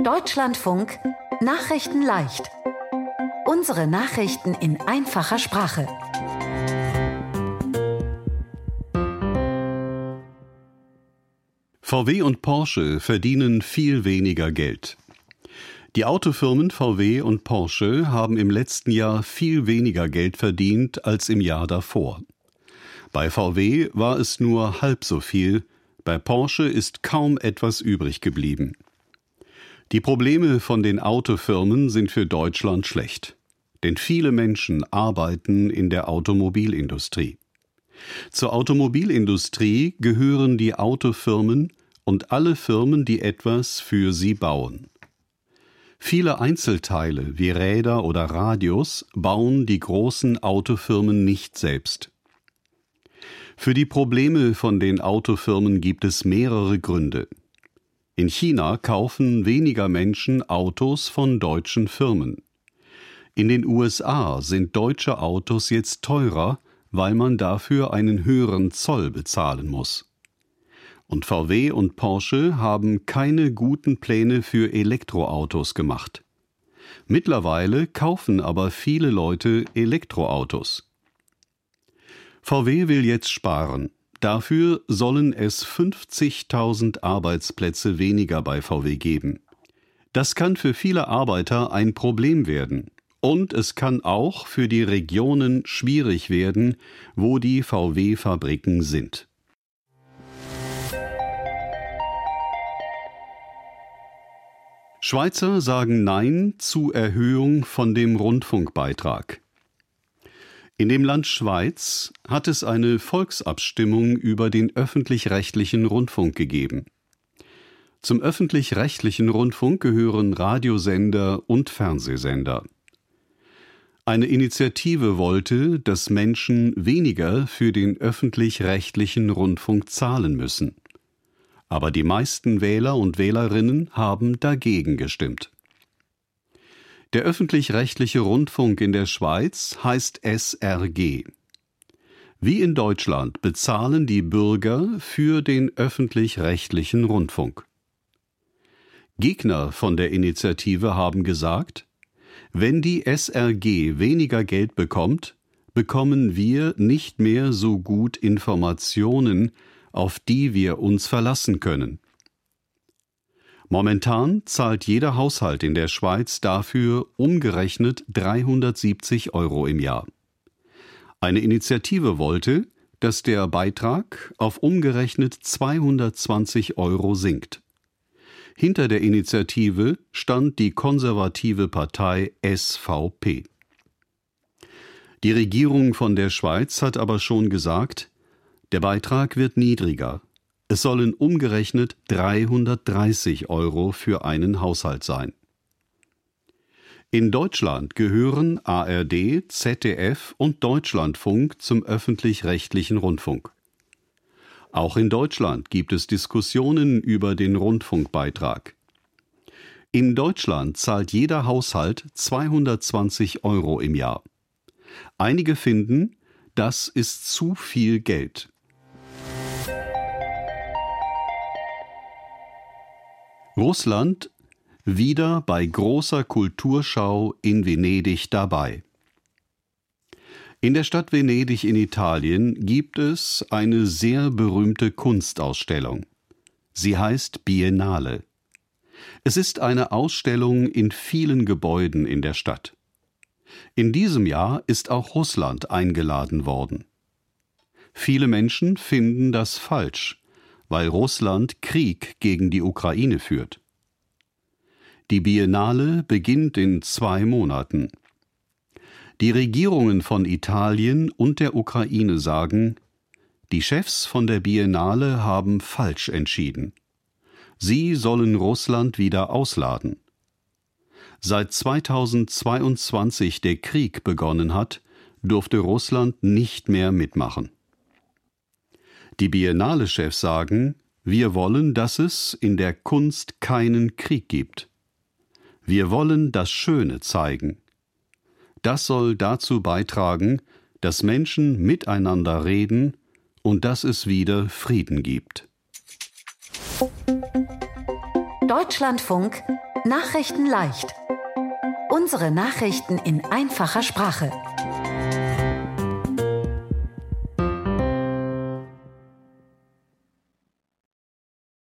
Deutschlandfunk Nachrichten leicht. Unsere Nachrichten in einfacher Sprache. VW und Porsche verdienen viel weniger Geld. Die Autofirmen VW und Porsche haben im letzten Jahr viel weniger Geld verdient als im Jahr davor. Bei VW war es nur halb so viel, bei Porsche ist kaum etwas übrig geblieben. Die Probleme von den Autofirmen sind für Deutschland schlecht, denn viele Menschen arbeiten in der Automobilindustrie. Zur Automobilindustrie gehören die Autofirmen und alle Firmen, die etwas für sie bauen. Viele Einzelteile wie Räder oder Radios bauen die großen Autofirmen nicht selbst. Für die Probleme von den Autofirmen gibt es mehrere Gründe. In China kaufen weniger Menschen Autos von deutschen Firmen. In den USA sind deutsche Autos jetzt teurer, weil man dafür einen höheren Zoll bezahlen muss. Und VW und Porsche haben keine guten Pläne für Elektroautos gemacht. Mittlerweile kaufen aber viele Leute Elektroautos. VW will jetzt sparen. Dafür sollen es 50.000 Arbeitsplätze weniger bei VW geben. Das kann für viele Arbeiter ein Problem werden. Und es kann auch für die Regionen schwierig werden, wo die VW-Fabriken sind. Schweizer sagen Nein zur Erhöhung von dem Rundfunkbeitrag. In dem Land Schweiz hat es eine Volksabstimmung über den öffentlich-rechtlichen Rundfunk gegeben. Zum öffentlich-rechtlichen Rundfunk gehören Radiosender und Fernsehsender. Eine Initiative wollte, dass Menschen weniger für den öffentlich-rechtlichen Rundfunk zahlen müssen. Aber die meisten Wähler und Wählerinnen haben dagegen gestimmt. Der öffentlich-rechtliche Rundfunk in der Schweiz heißt SRG. Wie in Deutschland bezahlen die Bürger für den öffentlich-rechtlichen Rundfunk. Gegner von der Initiative haben gesagt, wenn die SRG weniger Geld bekommt, bekommen wir nicht mehr so gut Informationen, auf die wir uns verlassen können. Momentan zahlt jeder Haushalt in der Schweiz dafür umgerechnet 370 € im Jahr. Eine Initiative wollte, dass der Beitrag auf umgerechnet 220 € sinkt. Hinter der Initiative stand die konservative Partei SVP. Die Regierung von der Schweiz hat aber schon gesagt, der Beitrag wird niedriger. Es sollen umgerechnet 330 € für einen Haushalt sein. In Deutschland gehören ARD, ZDF und Deutschlandfunk zum öffentlich-rechtlichen Rundfunk. Auch in Deutschland gibt es Diskussionen über den Rundfunkbeitrag. In Deutschland zahlt jeder Haushalt 220 € im Jahr. Einige finden, das ist zu viel Geld. Russland wieder bei großer Kulturschau in Venedig dabei. In der Stadt Venedig in Italien gibt es eine sehr berühmte Kunstausstellung. Sie heißt Biennale. Es ist eine Ausstellung in vielen Gebäuden in der Stadt. In diesem Jahr ist auch Russland eingeladen worden. Viele Menschen finden das falsch, weil Russland Krieg gegen die Ukraine führt. Die Biennale beginnt in 2 Monaten. Die Regierungen von Italien und der Ukraine sagen, die Chefs von der Biennale haben falsch entschieden. Sie sollen Russland wieder ausladen. Seit 2022 der Krieg begonnen hat, durfte Russland nicht mehr mitmachen. Die Biennale-Chefs sagen, wir wollen, dass es in der Kunst keinen Krieg gibt. Wir wollen das Schöne zeigen. Das soll dazu beitragen, dass Menschen miteinander reden und dass es wieder Frieden gibt. Deutschlandfunk Nachrichten leicht. Unsere Nachrichten in einfacher Sprache.